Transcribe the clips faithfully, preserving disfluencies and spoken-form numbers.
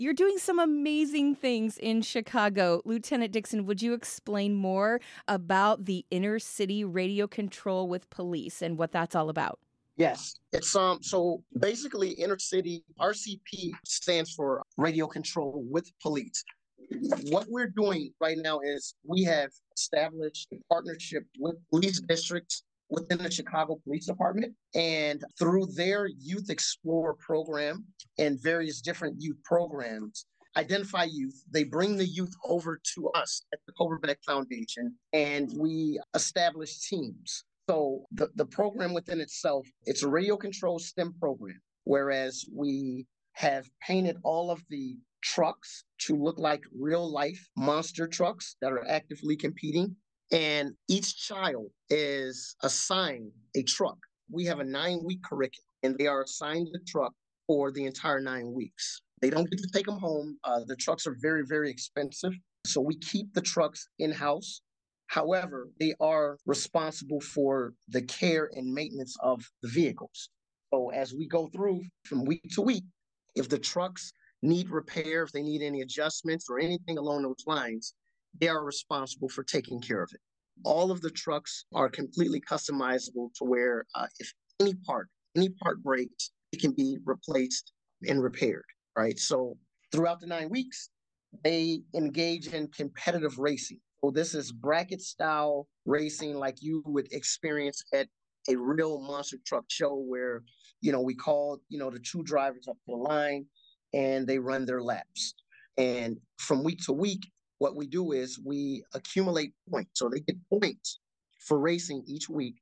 You're doing some amazing things in Chicago. Lieutenant Dixon, would you explain more about the Inner City Radio Control with Police and what that's all about? Yes, it's um. So basically, Inner City R C P stands for Radio Control with Police. What we're doing right now is we have established a partnership with police districts within the Chicago Police Department. And through their Youth Explorer program and various different youth programs, identify youth, they bring the youth over to us at the Cobra Beck Foundation, and we establish teams. So the, the program within itself, it's a radio control STEM program, whereas we have painted all of the trucks to look like real life monster trucks that are actively competing. And each child is assigned a truck. We have a nine week curriculum, and they are assigned a truck for the entire nine weeks. They don't get to take them home. Uh, the trucks are very, very expensive. So we keep the trucks in house. However, they are responsible for the care and maintenance of the vehicles. So as we go through from week to week, if the trucks need repair, if they need any adjustments or anything along those lines, they are responsible for taking care of it. All of the trucks are completely customizable to where uh, if any part, any part breaks, it can be replaced and repaired, right? So throughout the nine weeks, they engage in competitive racing. So this is bracket style racing like you would experience at a real monster truck show where, you know, we call, you know, the two drivers up the line and they run their laps. And from week to week, what we do is we accumulate points. So they get points for racing each week.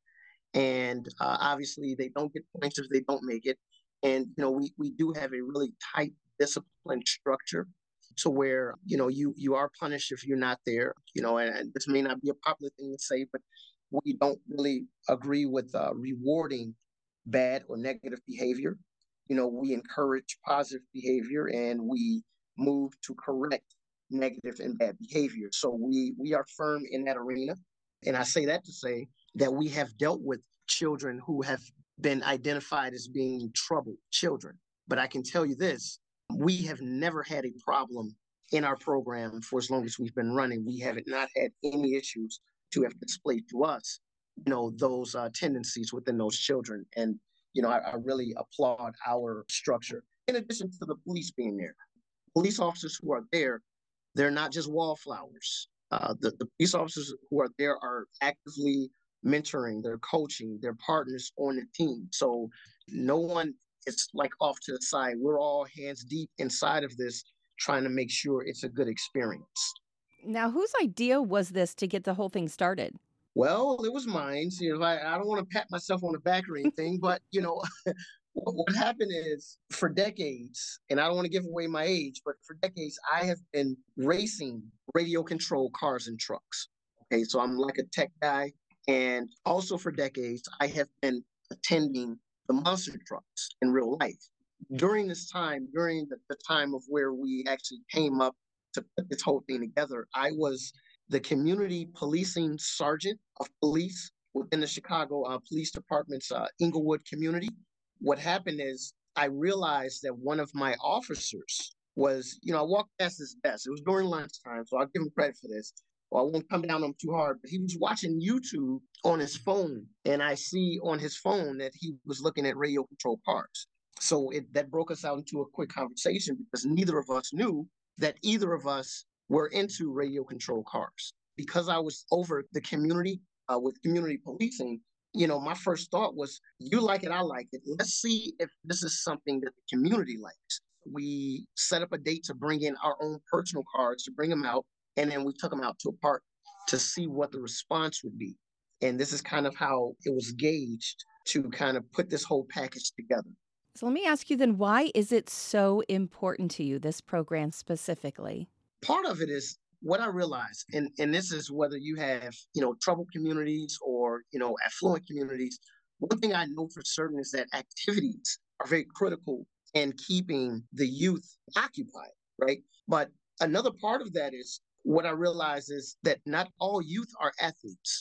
And uh, obviously they don't get points if they don't make it. And, you know, we, we do have a really tight discipline structure to where, you know, you, you are punished if you're not there, you know, and, and this may not be a popular thing to say, but we don't really agree with uh, rewarding bad or negative behavior. You know, we encourage positive behavior and we move to correct negative and bad behavior. So we we are firm in that arena. And I say that to say that we have dealt with children who have been identified as being troubled children. But I can tell you this, we have never had a problem in our program for as long as we've been running. We have not had any issues to have displayed to us, you know, those uh, tendencies within those children. And, you know, I, I really applaud our structure. In addition to the police being there, police officers who are there, they're not just wallflowers. Uh, the, the police officers who are there are actively mentoring, they're coaching, they're partners on the team. So no one is like off to the side. We're all hands deep inside of this, trying to make sure it's a good experience. Now, whose idea was this to get the whole thing started? Well, it was mine. You know, I, I don't want to pat myself on the back or anything, but you know, what happened is for decades, and I don't want to give away my age, but for decades, I have been racing radio control cars and trucks. Okay, so I'm like a tech guy. And also for decades, I have been attending the monster trucks in real life. During this time, during the, the time of where we actually came up to put this whole thing together, I was the community policing sergeant of police within the Chicago uh, Police Department's uh, Inglewood community. What happened is I realized that one of my officers was, you know, I walked past his desk. It was during lunchtime, so I'll give him credit for this. Well, I won't come down on him too hard, but he was watching YouTube on his phone, and I see on his phone that he was looking at radio control cars. So it, that broke us out into a quick conversation because neither of us knew that either of us were into radio control cars. Because I was over the community uh, with community policing, you know, my first thought was, you like it, I like it. Let's see if this is something that the community likes. We set up a date to bring in our own personal cars, to bring them out, and then we took them out to a park to see what the response would be. And this is kind of how it was gauged to kind of put this whole package together. So let me ask you then, why is it so important to you, this program specifically? Part of it is what I realize, and, and this is whether you have, you know, troubled communities or, you know, affluent communities. One thing I know for certain is that activities are very critical in keeping the youth occupied, right? But another part of that is what I realize is that not all youth are athletes.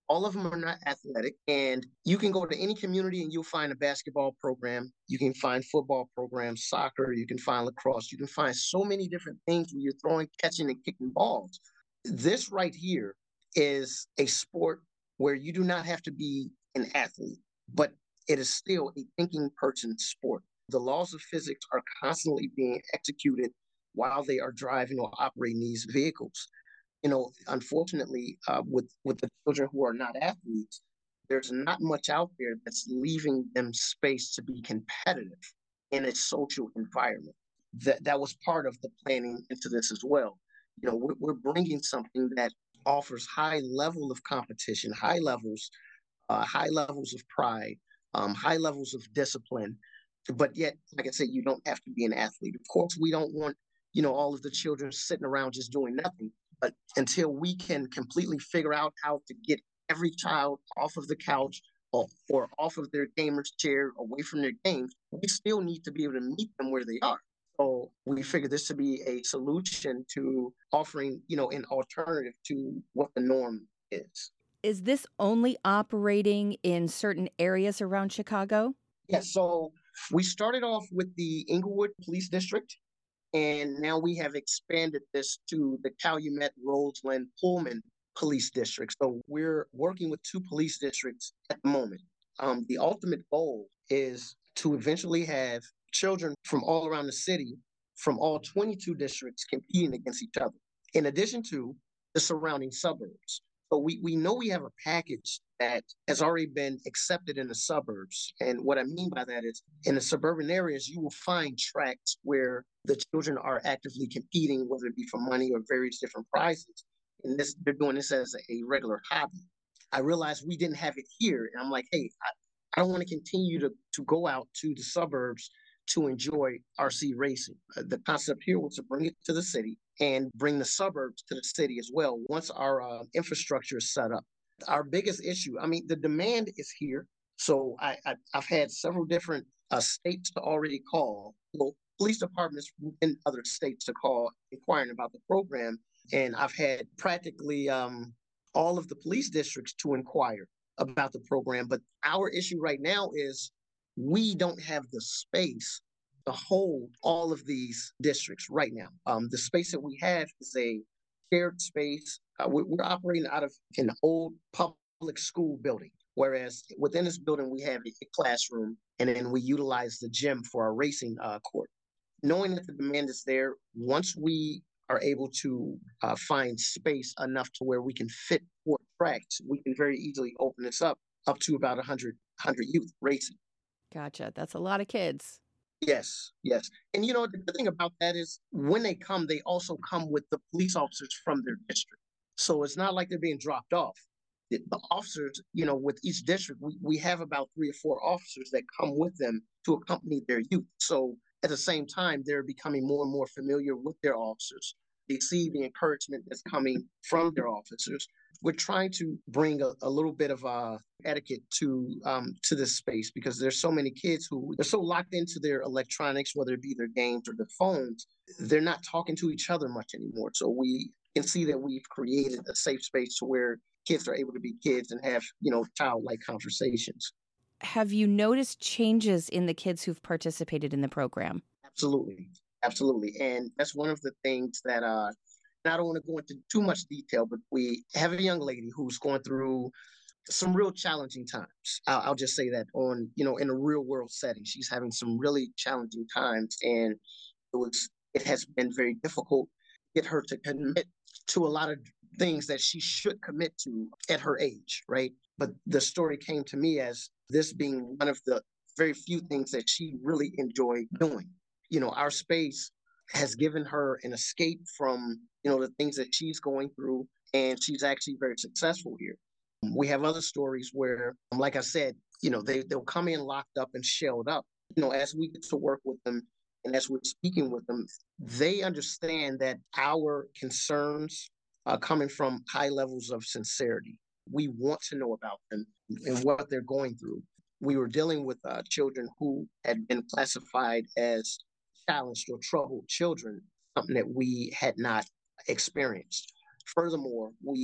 All of them are not athletic. And you can go to any community and you'll find a basketball program. You can find football programs, soccer. You can find lacrosse. You can find so many different things where you're throwing, catching, and kicking balls. This right here is a sport where you do not have to be an athlete, but it is still a thinking person's sport. The laws of physics are constantly being executed while they are driving or operating these vehicles. You know, unfortunately, uh, with with the children who are not athletes, there's not much out there that's leaving them space to be competitive in a social environment. That that was part of the planning into this as well. You know, we're, we're bringing something that offers high level of competition, high levels, uh, high levels of pride, um, high levels of discipline. But yet, like I said, you don't have to be an athlete. Of course, we don't want, you know, all of the children sitting around just doing nothing. But until we can completely figure out how to get every child off of the couch or, or off of their gamer's chair, away from their games, we still need to be able to meet them where they are. So we figured this to be a solution to offering, you know, an alternative to what the norm is. Is this only operating in certain areas around Chicago? Yeah, so we started off with the Inglewood Police District, and now we have expanded this to the Calumet, Roseland, Pullman Police District. So we're working with two police districts at the moment. Um, the ultimate goal is to eventually have children from all around the city, from all twenty-two districts, competing against each other, in addition to the surrounding suburbs. So we, we know we have a package that has already been accepted in the suburbs. And what I mean by that is in the suburban areas, you will find tracks where the children are actively competing, whether it be for money or various different prizes. And this, they're doing this as a regular hobby. I realized we didn't have it here. And I'm like, hey, I, I don't want to continue to, to go out to the suburbs to enjoy R C racing. Uh, the concept here was to bring it to the city and bring the suburbs to the city as well once our uh, infrastructure is set up. Our biggest issue, I mean, the demand is here. So I, I, I've had several different uh, states to already call, well, police departments in other states to call inquiring about the program. And I've had practically um, all of the police districts to inquire about the program. But our issue right now is we don't have the space to hold all of these districts right now. Um, the space that we have is a shared space. Uh, we're, we're operating out of an old public school building, whereas within this building we have a, a classroom, and then we utilize the gym for our racing uh, court. Knowing that the demand is there, once we are able to uh, find space enough to where we can fit four tracks, we can very easily open this up up to about one hundred, one hundred youth racing. Gotcha. That's a lot of kids. Yes, yes. And you know, the, the thing about that is when they come, they also come with the police officers from their district. So it's not like they're being dropped off. The, the officers, you know, with each district, we, we have about three or four officers that come with them to accompany their youth. So at the same time, they're becoming more and more familiar with their officers. They see the encouragement that's coming from their officers. We're trying to bring a, a little bit of uh, etiquette to um, to this space because there's so many kids who they're so locked into their electronics, whether it be their games or their phones, they're not talking to each other much anymore. So we can see that we've created a safe space to where kids are able to be kids and have, you know, childlike conversations. Have you noticed changes in the kids who've participated in the program? Absolutely. Absolutely. And that's one of the things that uh and I don't want to go into too much detail, but we have a young lady who's going through some real challenging times. I'll, I'll just say that on, you know, in a real world setting, she's having some really challenging times. And it was, it has been very difficult to get her to commit to a lot of things that she should commit to at her age, right? But the story came to me as this being one of the very few things that she really enjoyed doing. You know, our space has given her an escape from, you know, the things that she's going through, and she's actually very successful here. We have other stories where, like I said, you know, they, they'll come in locked up and shelled up. You know, as we get to work with them and as we're speaking with them, they understand that our concerns are coming from high levels of sincerity. We want to know about them and what they're going through. We were dealing with uh, children who had been classified as challenged or troubled children, something that we had not experienced. Furthermore, we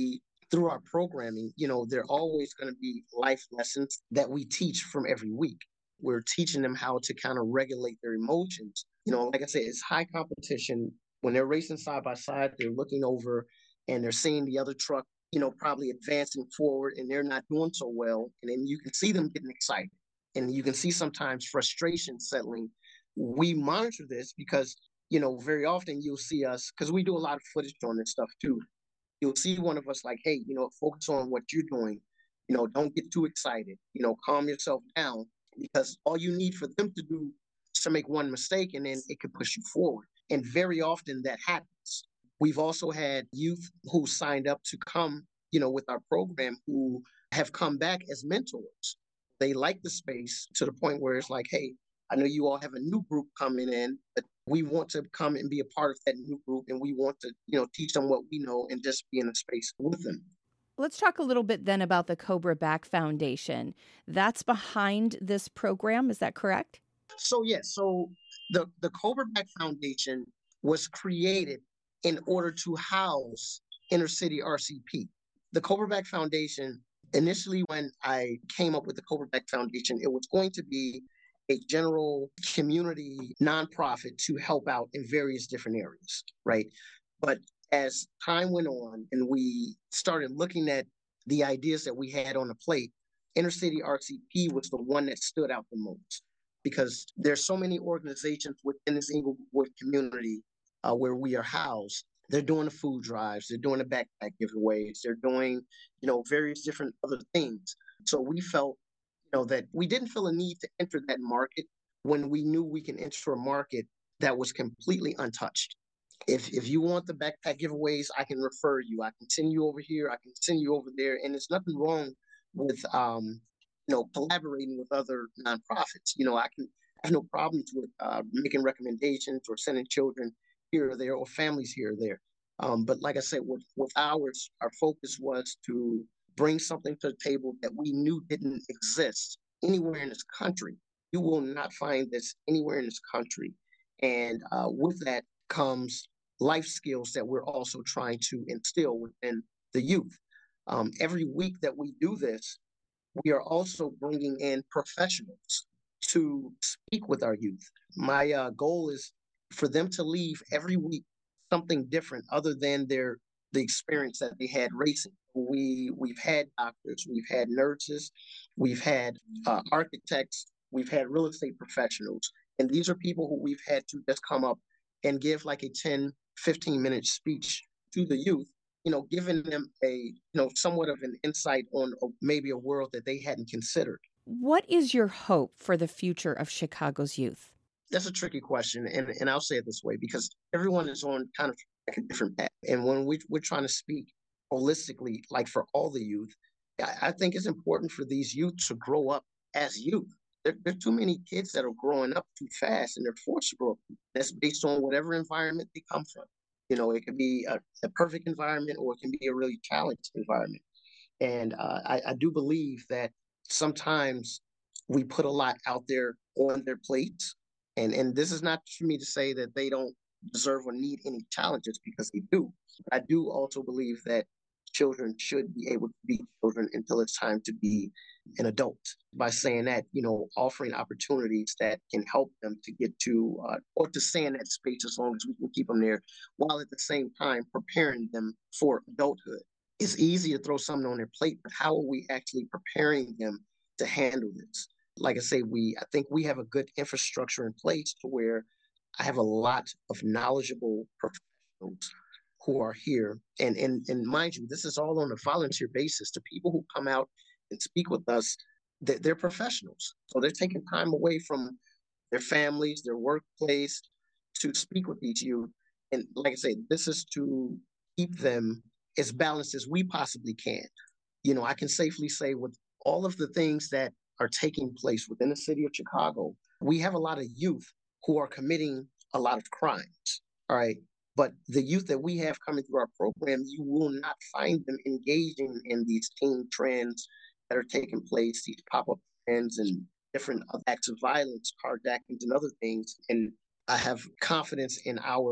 through our programming, you know, there are always going to be life lessons that we teach from every week. We're teaching them how to kind of regulate their emotions. You know, like I said, it's high competition. When they're racing side by side, they're looking over and they're seeing the other truck, you know, probably advancing forward and they're not doing so well. And then you can see them getting excited and you can see sometimes frustration settling. We monitor this because, you know, very often you'll see us, because we do a lot of footage on this stuff too. You'll see one of us like, hey, you know, focus on what you're doing. You know, don't get too excited. You know, calm yourself down because all you need for them to do is to make one mistake and then it could push you forward. And very often that happens. We've also had youth who signed up to come, you know, with our program who have come back as mentors. They like the space to the point where it's like, hey, I know you all have a new group coming in, but we want to come and be a part of that new group and we want to, you know, teach them what we know and just be in a space with them. Let's talk a little bit then about the Cobra Back Foundation. That's behind this program, is that correct? So yes, so the the Cobra Back Foundation was created in order to house inner city R C P. The Cobra Back Foundation, initially when I came up with the Cobra Back Foundation, it was going to be a general community nonprofit to help out in various different areas, right? But as time went on and we started looking at the ideas that we had on the plate, Inner City R C P was the one that stood out the most because there's so many organizations within this Inglewood community uh, where we are housed. They're doing the food drives, they're doing the backpack giveaways, they're doing, you know, various different other things. So we felt, you know, that we didn't feel a need to enter that market when we knew we can enter a market that was completely untouched. If if you want the backpack giveaways, I can refer you. I can send you over here. I can send you over there. And there's nothing wrong with um, you know, collaborating with other nonprofits. You know, I can I have no problems with uh, making recommendations or sending children here or there or families here or there. Um, but like I said, with with ours, our focus was to bring something to the table that we knew didn't exist anywhere in this country. You will not find this anywhere in this country. And uh, with that comes life skills that we're also trying to instill within the youth. Um, every week that we do this, we are also bringing in professionals to speak with our youth. My uh, goal is for them to leave every week something different other than their the experience that they had racing. We we've had doctors, we've had nurses, we've had uh, architects, we've had real estate professionals, and these are people who we've had to just come up and give like a ten, fifteen minute speech to the youth, you know, giving them a, you know, somewhat of an insight on a, maybe a world that they hadn't considered. What is your hope for the future of Chicago's youth? That's a tricky question. And, and I'll say it this way, because everyone is on kind of like a different path. And when we, we're trying to speak holistically, like for all the youth, I, I think it's important for these youth to grow up as youth. There, there are too many kids that are growing up too fast and they're forced to grow up. That's based on whatever environment they come from. You know, it could be a, a perfect environment or it can be a really challenged environment. And uh, I, I do believe that sometimes we put a lot out there on their plates. And, and this is not for me to say that they don't deserve or need any challenges because they do. But I do also believe that children should be able to be children until it's time to be an adult. By saying that, you know, offering opportunities that can help them to get to uh, or to stay in that space as long as we can keep them there, while at the same time preparing them for adulthood. It's easy to throw something on their plate, but how are we actually preparing them to handle this? Like I say, we I think we have a good infrastructure in place to where I have a lot of knowledgeable professionals who are here. And, and, and mind you, this is all on a volunteer basis. The people who come out and speak with us, they're, they're professionals. So they're taking time away from their families, their workplace to speak with these youth. And like I say, this is to keep them as balanced as we possibly can. You know, I can safely say with all of the things that are taking place within the city of Chicago, we have a lot of youth who are committing a lot of crimes. All right. But the youth that we have coming through our program, you will not find them engaging in these teen trends that are taking place, these pop-up trends and different acts of violence, carjackings and other things. And I have confidence in our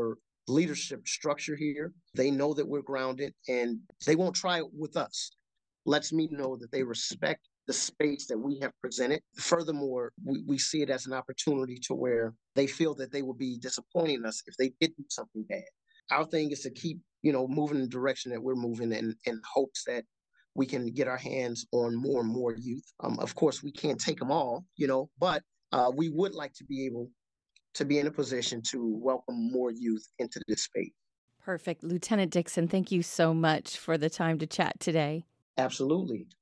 leadership structure here. They know that we're grounded and they won't try it with us. Lets me know that they respect the space that we have presented. Furthermore, we, we see it as an opportunity to where they feel that they will be disappointing us if they did do something bad. Our thing is to keep, you know, moving in the direction that we're moving in, in hopes that we can get our hands on more and more youth. Um, of course, we can't take them all, you know, but uh, we would like to be able to be in a position to welcome more youth into this space. Perfect. Lieutenant Dixon, thank you so much for the time to chat today. Absolutely.